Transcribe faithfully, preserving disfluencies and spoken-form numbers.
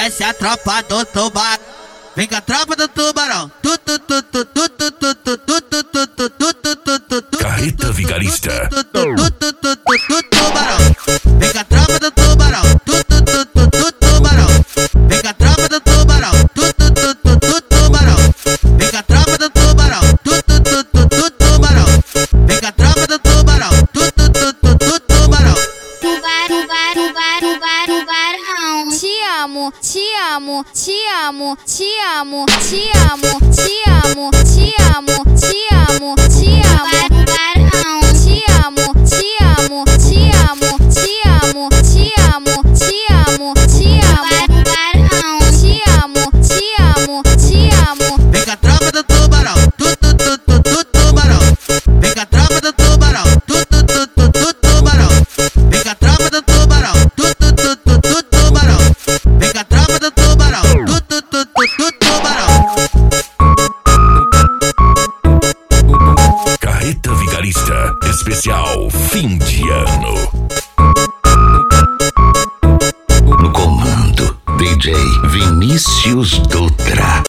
Essa é a tropa do tubarão. Vem com a tropa do tubarão. Tu tu tu tu tu tu tu tu tu tu tu tu tu tu tu. Carreta Vigarista. Tu tu tu tu tu tu tubarão. Vem com a tropa do tubarão. Tu tu tu tu tu tubarão. Vem com a tropa do tubarão. Tu tu tu tu tu tubarão. Vem com a tropa do tubarão. Tu tu tu tu tu tubarão. Vem com a tropa do tubarão. Tu tu tu tu tu tubarão. Tubarão, tubarão, tubarão, tubarão. Te amo, te amo, te amo, te amo, te amo, te amo, te amo, te amo, te amo, tubarão. Te amo, te amo, te amo, te amo, te amo, te amo, te amo, tubarão. Te amo, te amo, te amo. Vem com a tropa do tubarão. Tu tu tu tu tu tubarão. Vem com a tropa do tubarão. Tu tu tu tu tu tubarão. Vem com a tropa do tubarão. Tu tu tu tu tu tubarão. Vem com a tropa do tubarão. Tu tu tu tu tu tubarão. Carreta Vigarista. Especial fim de ano. No comando, D J Vinícius Dutra.